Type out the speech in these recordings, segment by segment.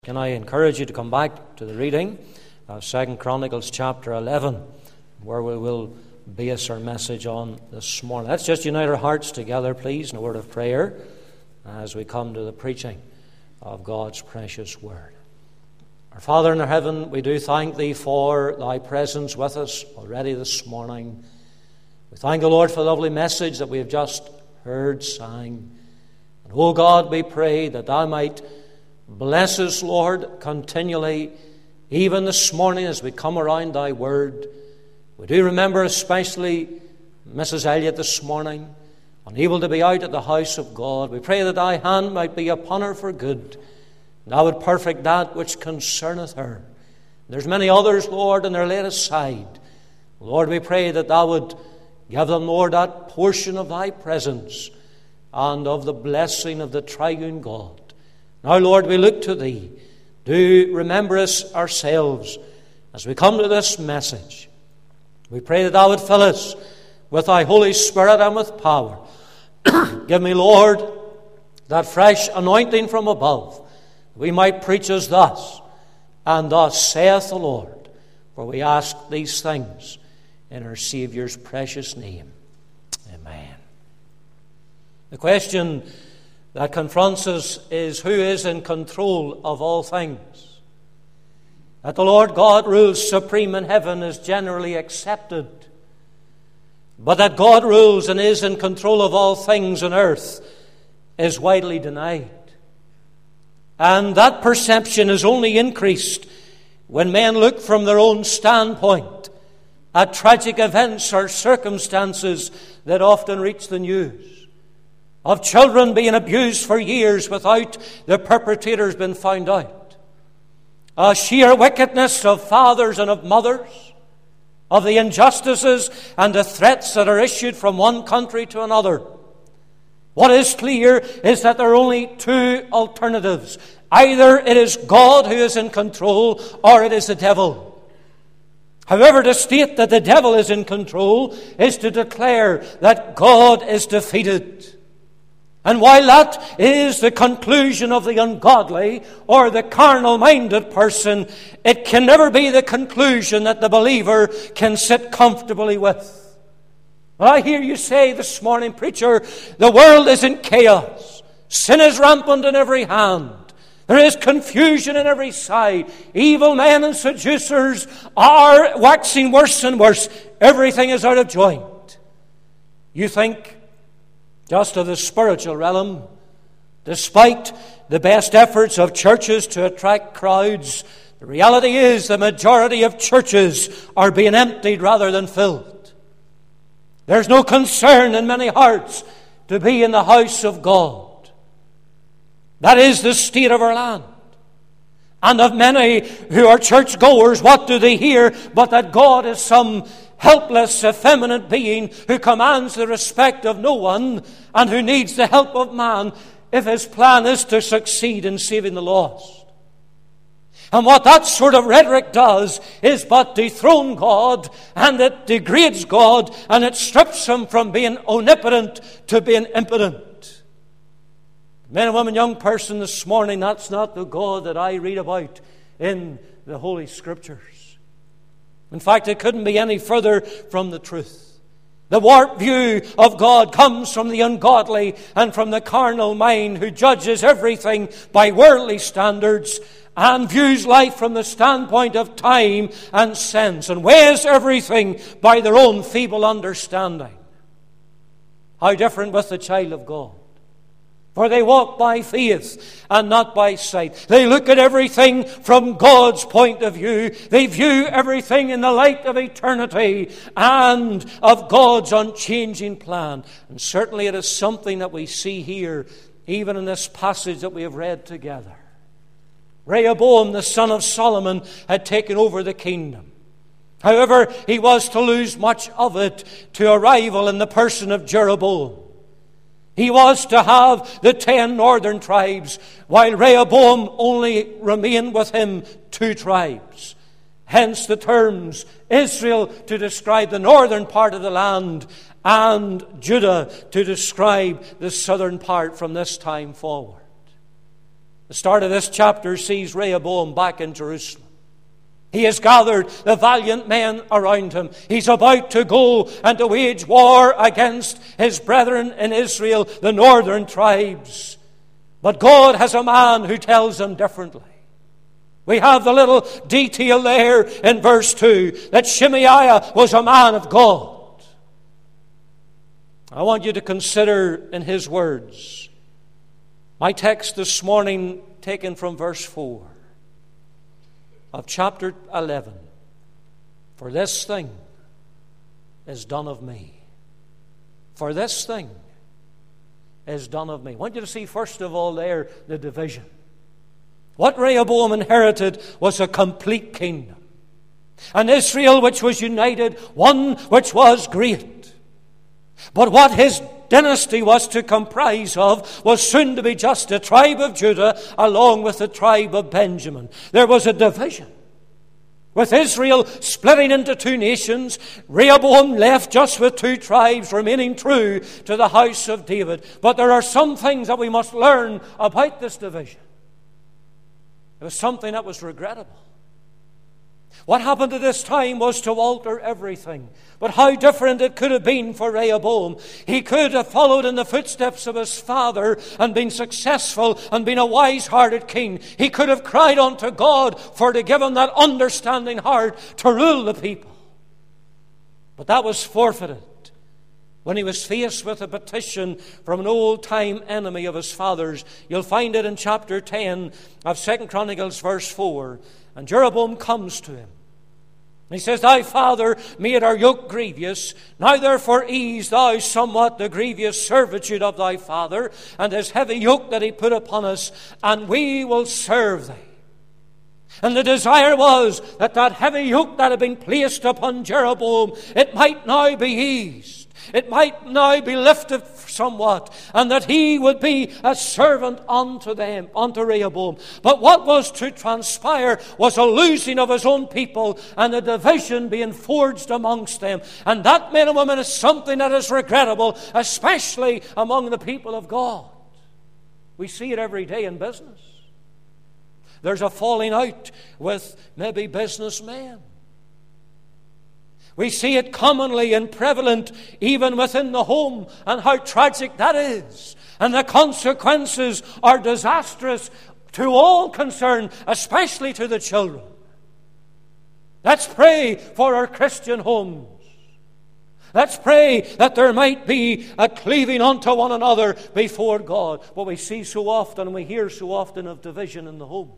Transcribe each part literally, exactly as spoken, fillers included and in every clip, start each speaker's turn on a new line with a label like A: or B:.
A: Can I encourage you to come back to the reading of Second Chronicles chapter eleven, where we will base our message on this morning. Let's just unite our hearts together, please, in a word of prayer as we come to the preaching of God's precious word. Our Father in heaven, we do thank Thee for Thy presence with us already this morning. We thank the Lord for the lovely message that we have just heard sang. And, oh God, we pray that Thou might bless us, Lord, continually, even this morning as we come around Thy word. We do remember especially Missus Elliott this morning, unable to be out at the house of God. We pray that Thy hand might be upon her for good, and Thou would perfect that which concerneth her. There's many others, Lord, and they're laid aside. Lord, we pray that Thou would give them, Lord, that portion of Thy presence and of the blessing of the triune God. Now, Lord, we look to Thee. Do remember us ourselves as we come to this message. We pray that Thou would fill us with Thy Holy Spirit and with power. Give me, Lord, that fresh anointing from above, that we might preach as thus, and thus saith the Lord. For we ask these things in our Saviour's precious name. Amen. The question that confronts us is, who is in control of all things? That the Lord God rules supreme in heaven is generally accepted, but that God rules and is in control of all things on earth is widely denied. And that perception is only increased when men look from their own standpoint at tragic events or circumstances that often reach the news, of children being abused for years without the perpetrators being found out, a sheer wickedness of fathers and of mothers, of the injustices and the threats that are issued from one country to another. What is clear is that there are only two alternatives. Either it is God who is in control, or it is the devil. However, to state that the devil is in control is to declare that God is defeated. And while that is the conclusion of the ungodly or the carnal-minded person, it can never be the conclusion that the believer can sit comfortably with. Well, I hear you say this morning, preacher, the world is in chaos. Sin is rampant in every hand. There is confusion in every side. Evil men and seducers are waxing worse and worse. Everything is out of joint. You think just of the spiritual realm, despite the best efforts of churches to attract crowds, the reality is the majority of churches are being emptied rather than filled. There's no concern in many hearts to be in the house of God. That is the state of our land. And of many who are churchgoers, what do they hear but that God is some helpless, effeminate being who commands the respect of no one and who needs the help of man if his plan is to succeed in saving the lost. And what that sort of rhetoric does is but dethrone God, and it degrades God, and it strips him from being omnipotent to being impotent. Men and women, young person, this morning, that's not the God that I read about in the Holy Scriptures. In fact, it couldn't be any further from the truth. The warped view of God comes from the ungodly and from the carnal mind who judges everything by worldly standards and views life from the standpoint of time and sense and weighs everything by their own feeble understanding. How different with the child of God. For they walk by faith and not by sight. They look at everything from God's point of view. They view everything in the light of eternity and of God's unchanging plan. And certainly it is something that we see here, even in this passage that we have read together. Rehoboam, the son of Solomon, had taken over the kingdom. However, he was to lose much of it to a rival in the person of Jeroboam. He was to have the ten northern tribes, while Rehoboam only remained with him two tribes. Hence the terms Israel to describe the northern part of the land and Judah to describe the southern part from this time forward. The start of this chapter sees Rehoboam back in Jerusalem. He has gathered the valiant men around him. He's about to go and to wage war against his brethren in Israel, the northern tribes. But God has a man who tells him differently. We have the little detail there in verse two that Shemaiah was a man of God. I want you to consider in his words. My text this morning taken from verse four of chapter eleven. For this thing is done of me. For this thing is done of me. I want you to see first of all there the division. What Rehoboam inherited was a complete kingdom. An Israel which was united, one which was great. But what his dynasty was to comprise of was soon to be just the tribe of Judah along with the tribe of Benjamin. There was a division. With Israel splitting into two nations, Rehoboam left just with two tribes remaining true to the house of David. But there are some things that we must learn about this division. It was something that was regrettable. What happened at this time was to alter everything. But how different it could have been for Rehoboam. He could have followed in the footsteps of his father and been successful and been a wise-hearted king. He could have cried unto God for to give him that understanding heart to rule the people. But that was forfeited when he was faced with a petition from an old-time enemy of his father's. You'll find it in chapter ten of Second Chronicles verse four. And Jeroboam comes to him. And he says, Thy father made our yoke grievous. Now therefore ease thou somewhat the grievous servitude of thy father, and his heavy yoke that he put upon us, and we will serve thee. And the desire was that that heavy yoke that had been placed upon Jeroboam, it might now be eased. It might now be lifted somewhat, and that he would be a servant unto them, unto Rehoboam. But what was to transpire was a losing of his own people and a division being forged amongst them. And that, men and women, is something that is regrettable, especially among the people of God. We see it every day in business. There's a falling out with maybe businessmen. We see it commonly and prevalent even within the home, and how tragic that is. And the consequences are disastrous to all concerned, especially to the children. Let's pray for our Christian homes. Let's pray that there might be a cleaving unto one another before God. But we see so often and we hear so often of division in the home.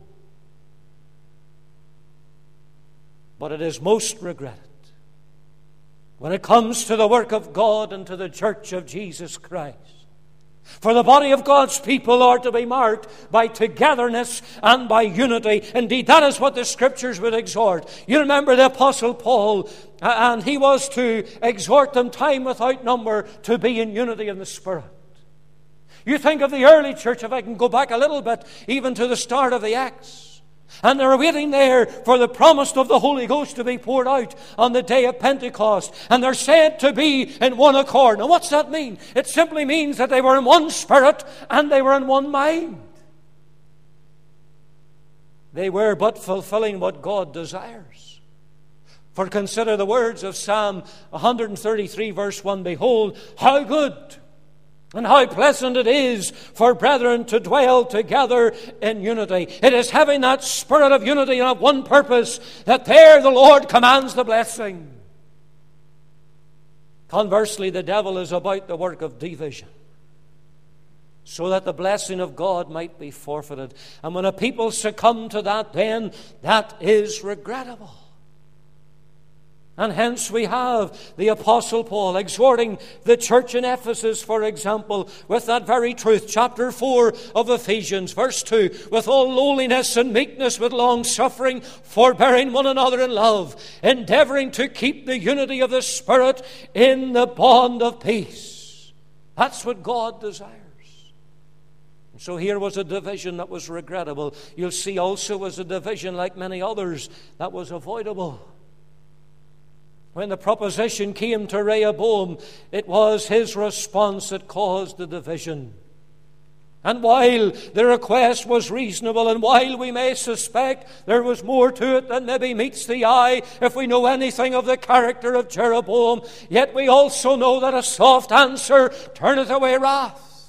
A: But it is most regretted when it comes to the work of God and to the church of Jesus Christ. For the body of God's people are to be marked by togetherness and by unity. Indeed, that is what the Scriptures would exhort. You remember the Apostle Paul, and he was to exhort them time without number to be in unity in the Spirit. You think of the early church, if I can go back a little bit, even to the start of the Acts. And they're waiting there for the promise of the Holy Ghost to be poured out on the day of Pentecost. And they're said to be in one accord. Now what's that mean? It simply means that they were in one spirit and they were in one mind. They were but fulfilling what God desires. For consider the words of Psalm one thirty-three verse one. Behold, how good and how pleasant it is for brethren to dwell together in unity. It is having that spirit of unity and of one purpose that there the Lord commands the blessing. Conversely, the devil is about the work of division, so that the blessing of God might be forfeited. And when a people succumb to that, then that is regrettable. And hence we have the Apostle Paul exhorting the church in Ephesus, for example, with that very truth. Chapter four of Ephesians, verse two. With all lowliness and meekness, with long suffering, forbearing one another in love, endeavoring to keep the unity of the Spirit in the bond of peace. That's what God desires. And so here was a division that was regrettable. You'll see also was a division, like many others, that was avoidable. When the proposition came to Rehoboam, it was his response that caused the division. And while the request was reasonable, and while we may suspect there was more to it than maybe meets the eye if we know anything of the character of Jeroboam, yet we also know that a soft answer turneth away wrath.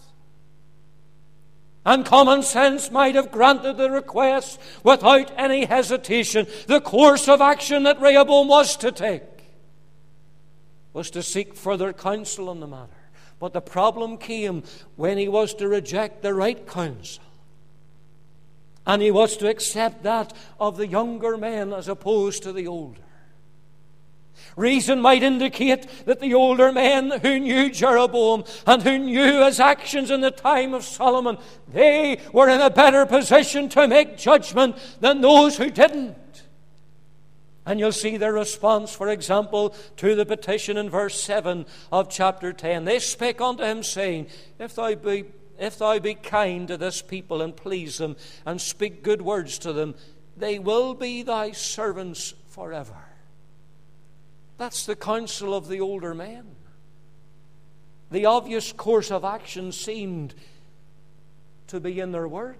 A: And common sense might have granted the request without any hesitation. The course of action that Rehoboam was to take was to seek further counsel on the matter. But the problem came when he was to reject the right counsel. And he was to accept that of the younger men as opposed to the older. Reason might indicate that the older men who knew Jeroboam and who knew his actions in the time of Solomon, they were in a better position to make judgment than those who didn't. And you'll see their response, for example, to the petition in verse seven of chapter ten. They spake unto him, saying, If thou be, if thou be kind to this people and please them, and speak good words to them, they will be thy servants forever. That's the counsel of the older men. The obvious course of action seemed to be in their words.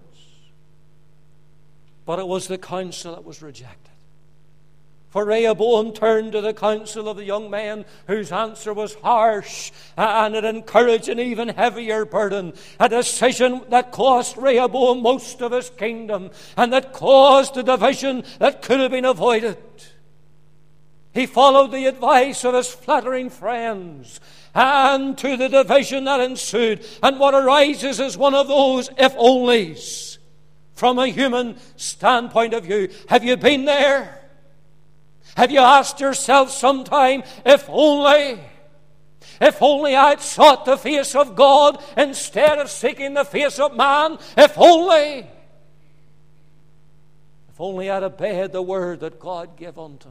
A: But it was the counsel that was rejected. For Rehoboam turned to the counsel of the young men, whose answer was harsh, and it encouraged an even heavier burden. A decision that cost Rehoboam most of his kingdom, and that caused a division that could have been avoided. He followed the advice of his flattering friends, and to the division that ensued. And what arises is one of those if-onlys from a human standpoint of view. Have you been there? Have you asked yourself sometime, if only, if only I'd sought the face of God instead of seeking the face of man? If only, if only I'd obeyed the word that God gave unto me.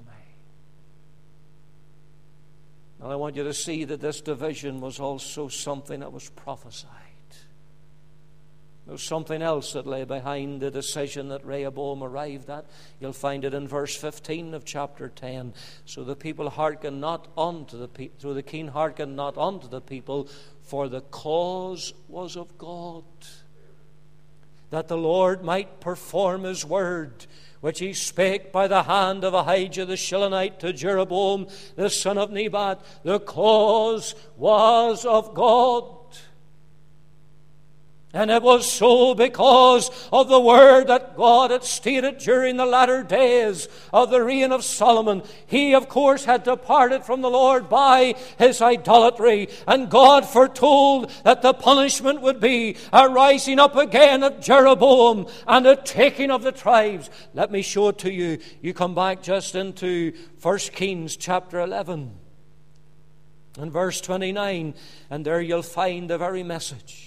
A: And I want you to see that this division was also something that was prophesied. There was something else that lay behind the decision that Rehoboam arrived at. You'll find it in verse fifteen of chapter ten. So the people hearken not unto the people, so the king hearkened not unto the people, for the cause was of God, that the Lord might perform his word, which he spake by the hand of Ahijah the Shilonite to Jeroboam the son of Nebat. The cause was of God. And it was so because of the word that God had stated during the latter days of the reign of Solomon. He, of course, had departed from the Lord by his idolatry. And God foretold that the punishment would be a rising up again of Jeroboam and a taking of the tribes. Let me show it to you. You come back just into First Kings chapter eleven and verse twenty-nine, and there you'll find the very message.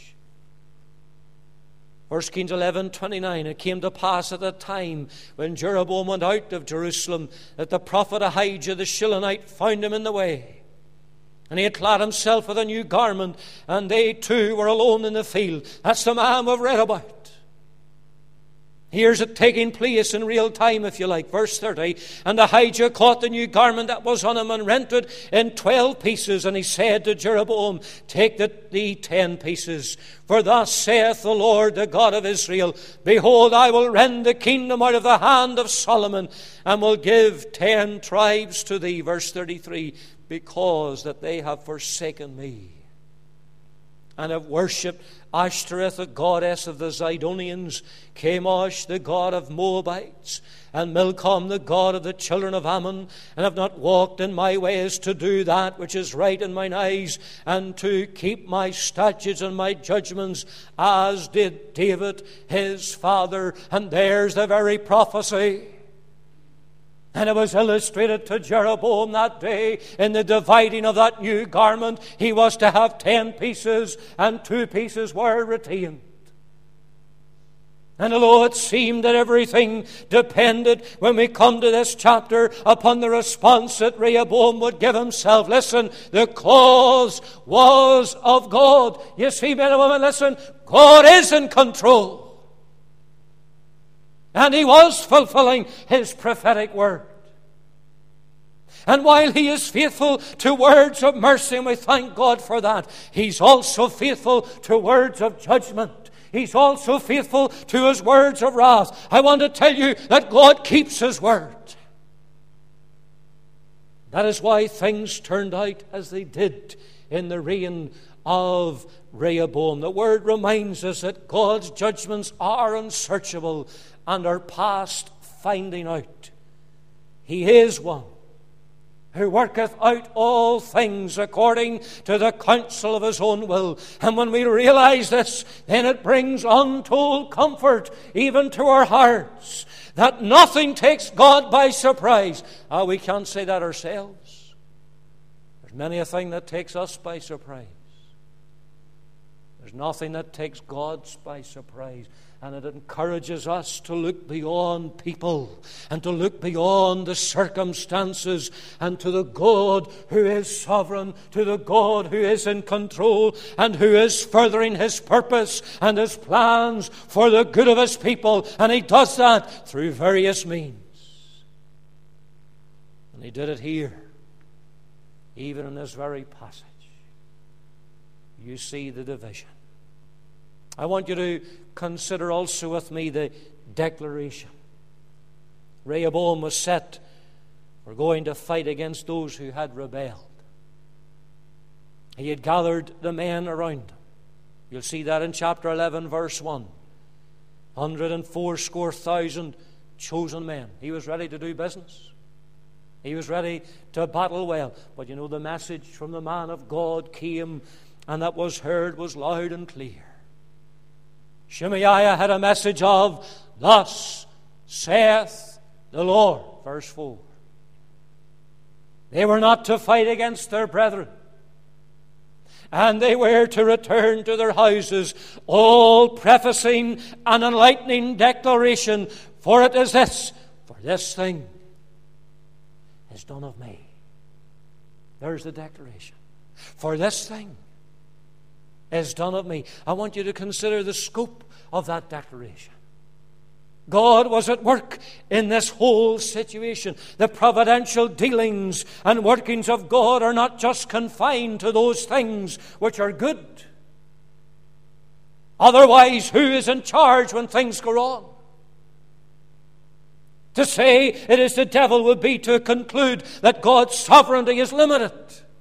A: First Kings eleven twenty-nine. It came to pass at that time when Jeroboam went out of Jerusalem that the prophet Ahijah the Shilonite found him in the way. And he had clad himself with a new garment, and they two were alone in the field. That's the man we've read about. Here's it taking place in real time, if you like. Verse thirty. And Ahijah caught the new garment that was on him and rent it in twelve pieces. And he said to Jeroboam, Take the, thee ten pieces. For thus saith the Lord, the God of Israel, Behold, I will rend the kingdom out of the hand of Solomon, and will give ten tribes to thee. Verse thirty-three. Because that they have forsaken me, and have worshipped Ashtoreth, the goddess of the Zidonians, Chemosh, the god of Moabites, and Milcom, the god of the children of Ammon, and have not walked in my ways to do that which is right in mine eyes, and to keep my statutes and my judgments, as did David his father. And there's the very prophecy. And it was illustrated to Jeroboam that day in the dividing of that new garment. He was to have ten pieces, and two pieces were retained. And although it seemed that everything depended, when we come to this chapter, upon the response that Rehoboam would give himself, listen, the cause was of God. You see, men and women, listen, God is in control. And he was fulfilling his prophetic word. And while he is faithful to words of mercy, and we thank God for that, he's also faithful to words of judgment. He's also faithful to His words of wrath. I want to tell you that God keeps His word. That is why things turned out as they did in the reign of Rehoboam. The Word reminds us that God's judgments are unsearchable and are past finding out. He is one who worketh out all things according to the counsel of His own will. And when we realize this, then it brings untold comfort even to our hearts, that nothing takes God by surprise. Ah, we can't say that ourselves. There's many a thing that takes us by surprise. There's nothing that takes God by surprise. And it encourages us to look beyond people and to look beyond the circumstances and to the God who is sovereign, to the God who is in control and who is furthering His purpose and His plans for the good of His people. And He does that through various means. And He did it here, even in this very passage. You see the division. I want you to consider also with me the declaration. Rehoboam was set for going to fight against those who had rebelled. He had gathered the men around him. You'll see that in chapter eleven, verse one. Hundred and fourscore thousand chosen men. He was ready to do business. He was ready to battle well. But you know, the message from the man of God came, and that was heard was loud and clear. Shemaiah had a message of, "Thus saith the Lord." Verse four. They were not to fight against their brethren, and they were to return to their houses, all prefacing an enlightening declaration, "For it is this, for this thing is done of me." There's the declaration. For this thing is done of me. I want you to consider the scope of that declaration. God was at work in this whole situation. The providential dealings and workings of God are not just confined to those things which are good. Otherwise, who is in charge when things go wrong? To say it is the devil would be to conclude that God's sovereignty is limited.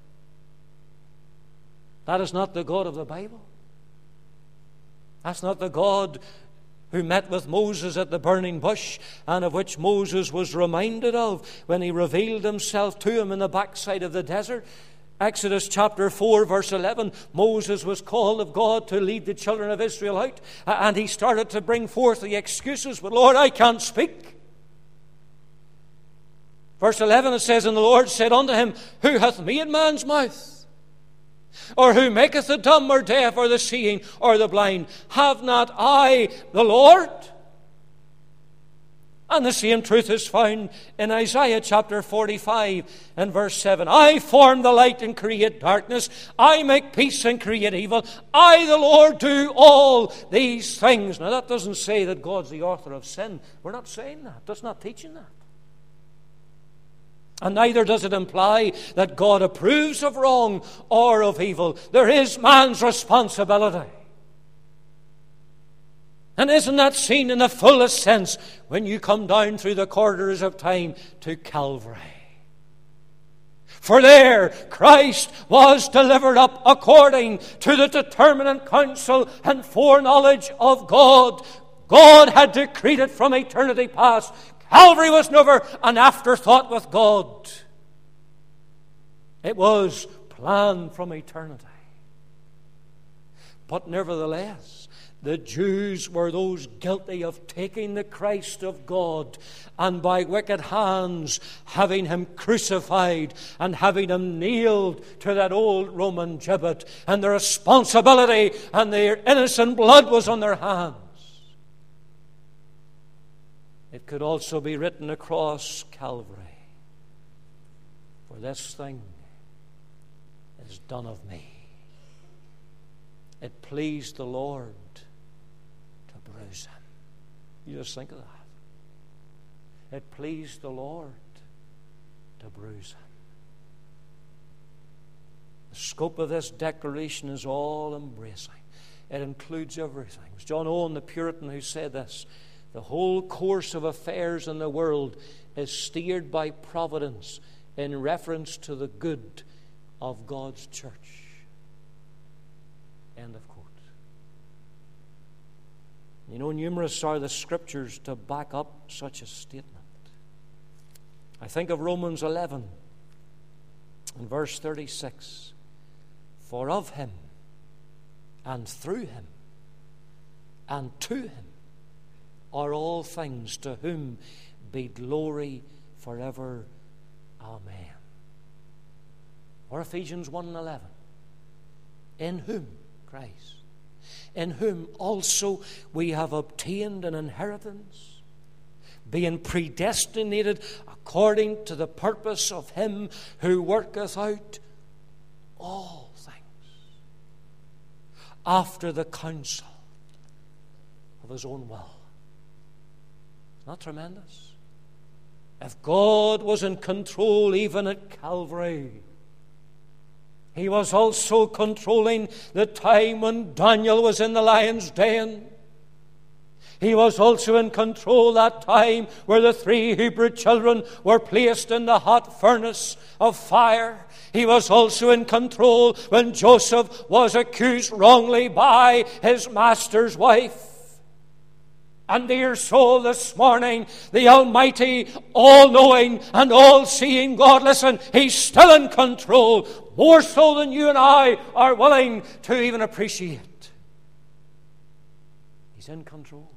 A: That is not the God of the Bible. That's not the God who met with Moses at the burning bush, and of which Moses was reminded of when he revealed himself to him in the backside of the desert. Exodus chapter four, verse eleven, Moses was called of God to lead the children of Israel out, and he started to bring forth the excuses, "But Lord, I can't speak." Verse eleven, it says, "And the Lord said unto him, Who hath made man's mouth? Or who maketh the dumb or deaf or the seeing or the blind? Have not I the Lord?" And the same truth is found in Isaiah chapter forty-five and verse seven. "I form the light and create darkness. I make peace and create evil. I, the Lord, do all these things." Now that doesn't say that God's the author of sin. We're not saying that. That's not teaching that. And neither does it imply that God approves of wrong or of evil. There is man's responsibility. And isn't that seen in the fullest sense when you come down through the corridors of time to Calvary? For there Christ was delivered up according to the determinate counsel and foreknowledge of God. God had decreed it from eternity past. Calvary was never an afterthought with God. It was planned from eternity. But nevertheless, the Jews were those guilty of taking the Christ of God and by wicked hands having Him crucified and having Him nailed to that old Roman gibbet. And the responsibility and their innocent blood was on their hands. It could also be written across Calvary, "For this thing is done of me." It pleased the Lord to bruise Him. You just think of that. It pleased the Lord to bruise Him. The scope of this declaration is all embracing. It includes everything. It was John Owen, the Puritan, who said this: the whole course of affairs in the world is steered by providence in reference to the good of God's church. End of quote. You know, numerous are the scriptures to back up such a statement. I think of Romans eleven and verse thirty-six. For of him, and through him, and to him are all things, to whom be glory forever. Amen. Or Ephesians one and eleven. In whom, Christ, in whom also we have obtained an inheritance, being predestinated according to the purpose of him who worketh out all things after the counsel of his own will. Isn't that tremendous? If God was in control even at Calvary, he was also controlling the time when Daniel was in the lion's den. He was also in control that time where the three Hebrew children were placed in the hot furnace of fire. He was also in control when Joseph was accused wrongly by his master's wife. And dear soul, this morning, the Almighty, all-knowing and all-seeing God, listen, He's still in control, more so than you and I are willing to even appreciate. He's in control.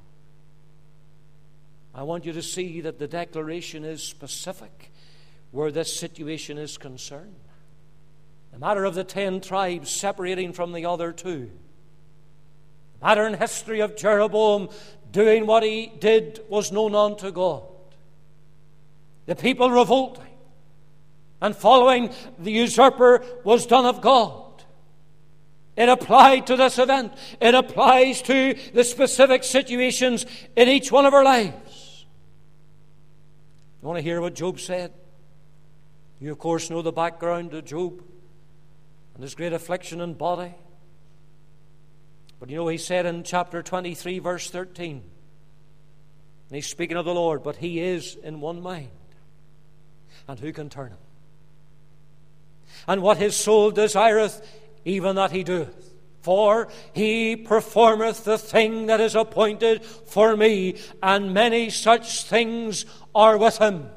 A: I want you to see that the declaration is specific where this situation is concerned. The matter of the ten tribes separating from the other two. The matter in history of Jeroboam doing what he did was known unto God. The people revolting and following the usurper was done of God. It applied to this event. It applies to the specific situations in each one of our lives. You want to hear what Job said? You, of course, know the background to Job and his great affliction in body. But you know, he said in chapter twenty-three, verse thirteen, and he's speaking of the Lord, but he is in one mind, and who can turn him? And what his soul desireth, even that he doeth. For he performeth the thing that is appointed for me, and many such things are with him.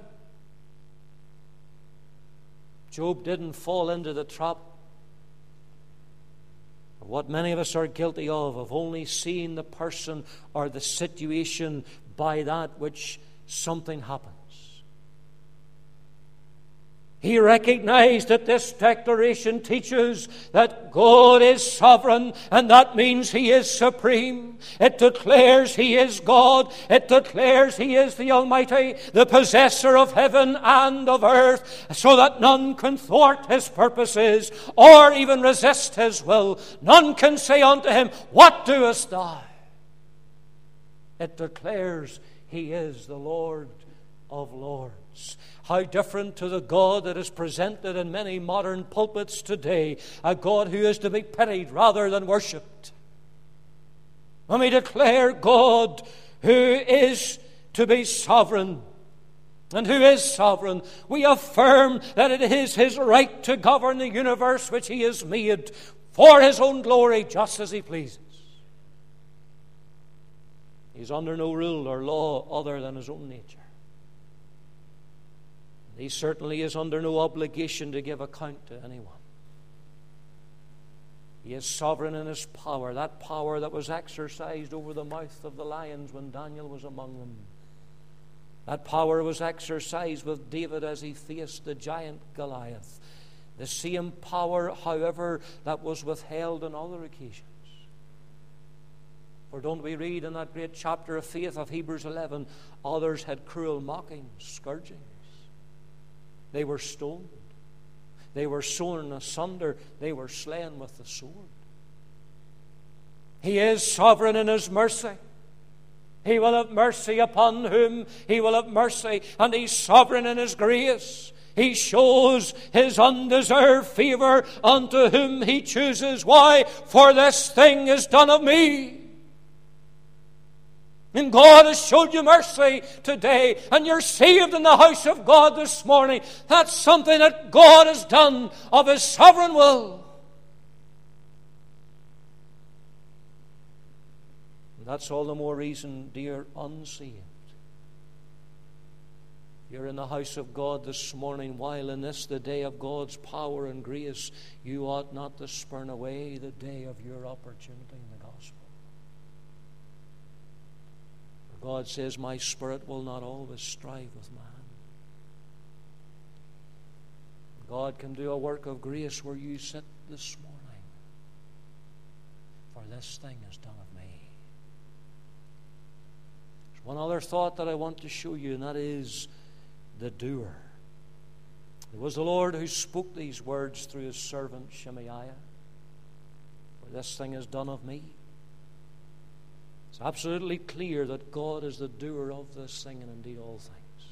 A: Job didn't fall into the trap of what many of us are guilty of, of only seeing the person or the situation by that which something happens. He recognized that this declaration teaches that God is sovereign, and that means He is supreme. It declares He is God. It declares He is the Almighty, the possessor of heaven and of earth, so that none can thwart His purposes or even resist His will. None can say unto Him, "What doest thou?" It declares He is the Lord of lords. How different to the God that is presented in many modern pulpits today, a God who is to be pitied rather than worshipped. When we declare God who is to be sovereign and who is sovereign, we affirm that it is His right to govern the universe which He has made for His own glory, just as He pleases. He's under no rule or law other than His own nature. He certainly is under no obligation to give account to anyone. He is sovereign in His power, that power that was exercised over the mouth of the lions when Daniel was among them. That power was exercised with David as he faced the giant Goliath. The same power, however, that was withheld on other occasions. For don't we read in that great chapter of faith of Hebrews eleven, others had cruel mockings, scourgings. They were stoned. They were sawn asunder. They were slain with the sword. He is sovereign in His mercy. He will have mercy upon whom He will have mercy. And He's sovereign in His grace. He shows His undeserved favor unto whom He chooses. Why? For this thing is done of me. And God has showed you mercy today, and you're saved in the house of God this morning. That's something that God has done of His sovereign will. And that's all the more reason, dear unsaved, you're in the house of God this morning, while in this, the day of God's power and grace, you ought not to spurn away the day of your opportunity in the gospel. For God says, my spirit will not always strive with man. God can do a work of grace where you sit this morning. For this thing is done of me. There's one other thought that I want to show you, and that is the doer. It was the Lord who spoke these words through His servant Shemaiah. For this thing is done of me. It's absolutely clear that God is the doer of this thing, and indeed all things.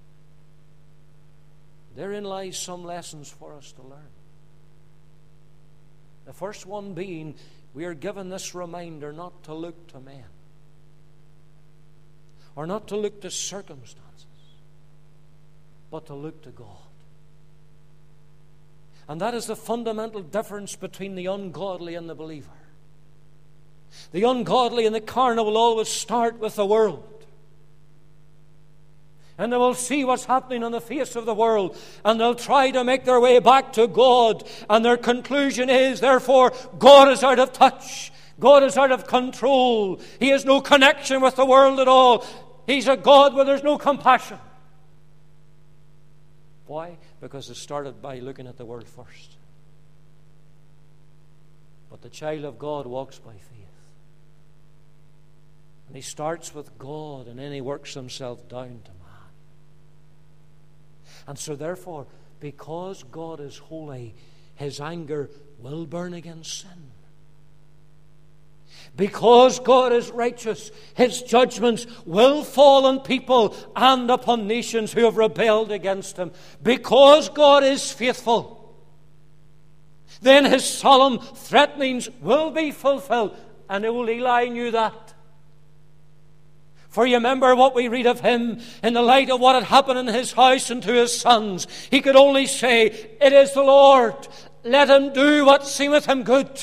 A: Therein lies some lessons for us to learn. The first one being, we are given this reminder not to look to men, or not to look to circumstances, but to look to God. And that is the fundamental difference between the ungodly and the believer. The ungodly and the carnal will always start with the world. And they will see what's happening on the face of the world, and they'll try to make their way back to God. And their conclusion is, therefore, God is out of touch. God is out of control. He has no connection with the world at all. He's a God where there's no compassion. Why? Because it started by looking at the world first. But the child of God walks by faith. And he starts with God, and then he works himself down to man. And so therefore, because God is holy, His anger will burn against sin. Because God is righteous, His judgments will fall on people and upon nations who have rebelled against Him. Because God is faithful, then His solemn threatenings will be fulfilled. And old Eli knew that. For you remember what we read of him in the light of what had happened in his house and to his sons. He could only say, it is the Lord. Let Him do what seemeth Him good.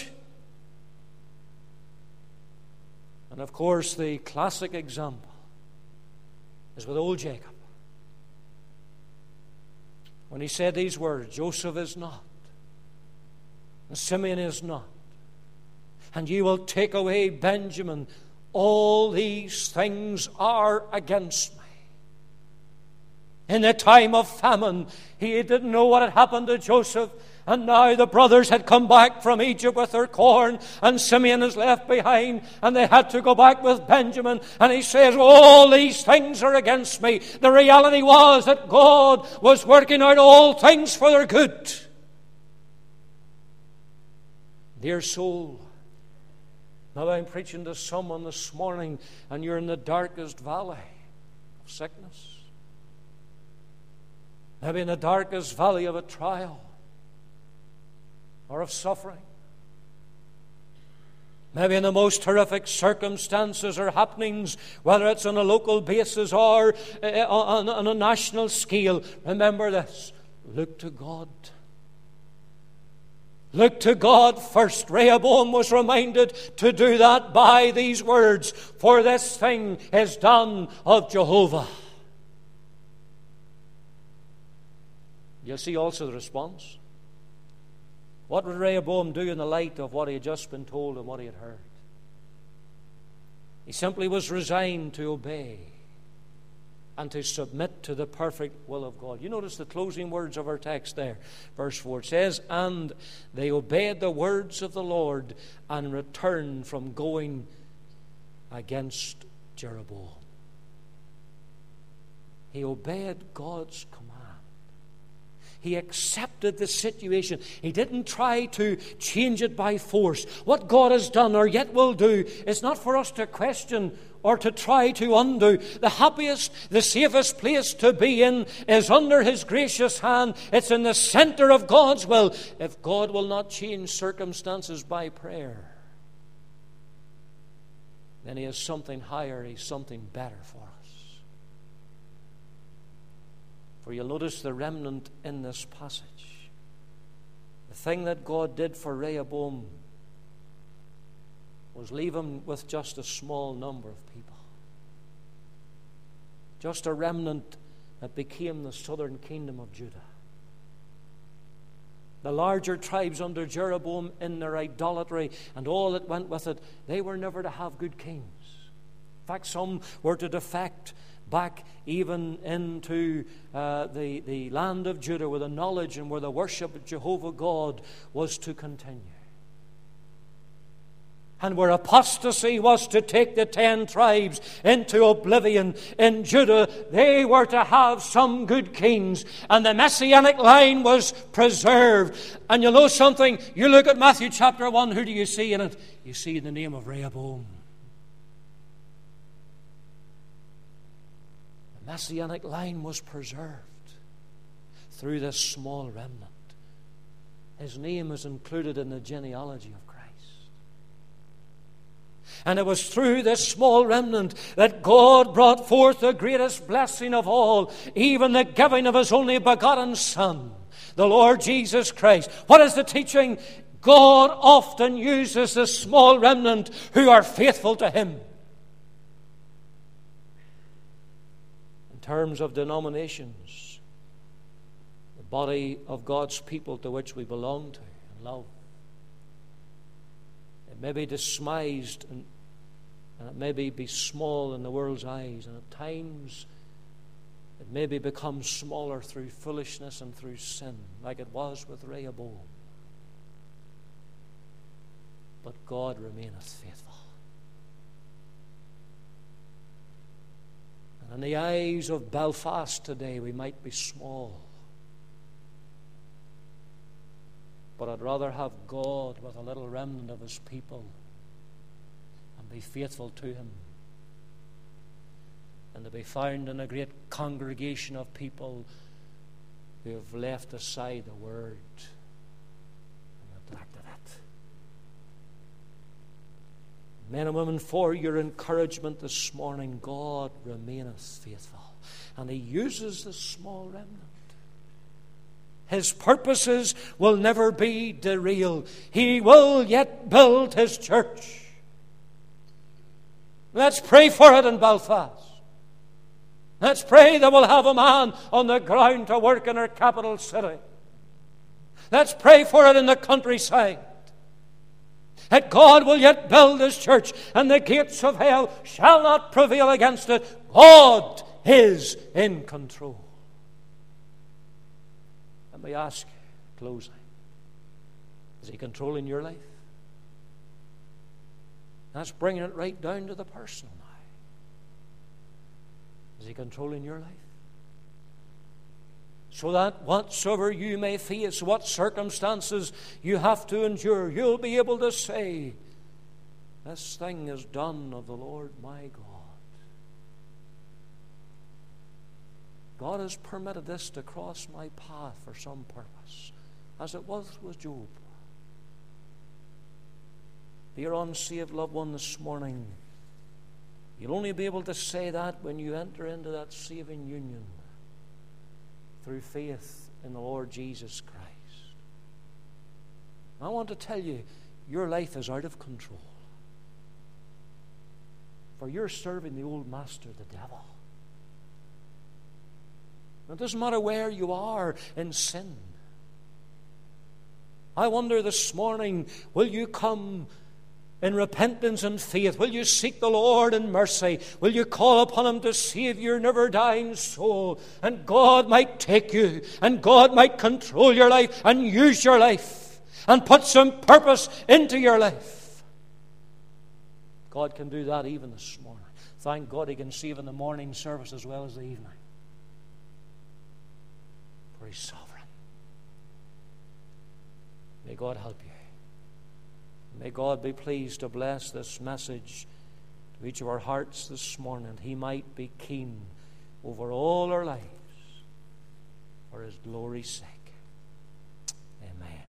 A: And of course, the classic example is with old Jacob. When he said these words, Joseph is not, and Simeon is not, and you will take away Benjamin. All these things are against me. In the time of famine, he didn't know what had happened to Joseph. And now the brothers had come back from Egypt with their corn, and Simeon is left behind, and they had to go back with Benjamin. And he says, all these things are against me. The reality was that God was working out all things for their good. Dear soul, now I'm preaching to someone this morning, and you're in the darkest valley of sickness. Maybe in the darkest valley of a trial or of suffering. Maybe in the most horrific circumstances or happenings, whether it's on a local basis or on a national scale. Remember this, look to God. Look to God first. Rehoboam was reminded to do that by these words, for this thing is done of Jehovah. You see also the response. What would Rehoboam do in the light of what he had just been told and what he had heard? He simply was resigned to obey and to submit to the perfect will of God. You notice the closing words of our text there. Verse four, it says, and they obeyed the words of the Lord and returned from going against Jeroboam. He obeyed God's command. He accepted the situation. He didn't try to change it by force. What God has done or yet will do is not for us to question or to try to undo. The happiest, the safest place to be in is under His gracious hand. It's in the center of God's will. If God will not change circumstances by prayer, then He has something higher, He's something better for us. For you'll notice the remnant in this passage. The thing that God did for Rehoboam was leave him with just a small number of people. Just a remnant that became the southern kingdom of Judah. The larger tribes under Jeroboam in their idolatry and all that went with it, they were never to have good kings. In fact, some were to defect back even into uh, the, the land of Judah, where the knowledge and where the worship of Jehovah God was to continue. And where apostasy was to take the ten tribes into oblivion in Judah, they were to have some good kings. And the Messianic line was preserved. And you know something? You look at Matthew chapter one, who do you see in it? You see the name of Rehoboam. The Messianic line was preserved through this small remnant. His name is included in the genealogy of Christ. And it was through this small remnant that God brought forth the greatest blessing of all, even the giving of His only begotten Son, the Lord Jesus Christ. What is the teaching? God often uses the small remnant who are faithful to Him. In terms of denominations, the body of God's people to which we belong to and love, it may be despised and, and it may be, be small in the world's eyes, and at times it may be become smaller through foolishness and through sin, like it was with Rehoboam. But God remaineth faithful. And in the eyes of Belfast today, we might be small. But I'd rather have God with a little remnant of His people and be faithful to Him than to be found in a great congregation of people who have left aside the Word and neglected it. Men and women, for your encouragement this morning, God remaineth faithful. And He uses the small remnant. His purposes will never be derailed. He will yet build His church. Let's pray for it in Belfast. Let's pray that we'll have a man on the ground to work in our capital city. Let's pray for it in the countryside. That God will yet build His church, and the gates of hell shall not prevail against it. God is in control. Let me ask you, closing, is He controlling your life? That's bringing it right down to the personal now. Is He controlling your life? So that whatsoever you may face, what circumstances you have to endure, you'll be able to say, this thing is done of the Lord my God. God has permitted this to cross my path for some purpose, as it was with Job. Dear unsaved loved one, this morning, you'll only be able to say that when you enter into that saving union through faith in the Lord Jesus Christ. I want to tell you, your life is out of control. For you're serving the old master, the devil. It doesn't matter where you are in sin. I wonder this morning, will you come in repentance and faith? Will you seek the Lord in mercy? Will you call upon Him to save your never-dying soul? And God might take you, and God might control your life and use your life and put some purpose into your life. God can do that even this morning. Thank God He can save in the morning service as well as the evening. For He's sovereign. May God help you. May God be pleased to bless this message to to each of our hearts this morning, and He might be keen over all our lives for His glory's sake.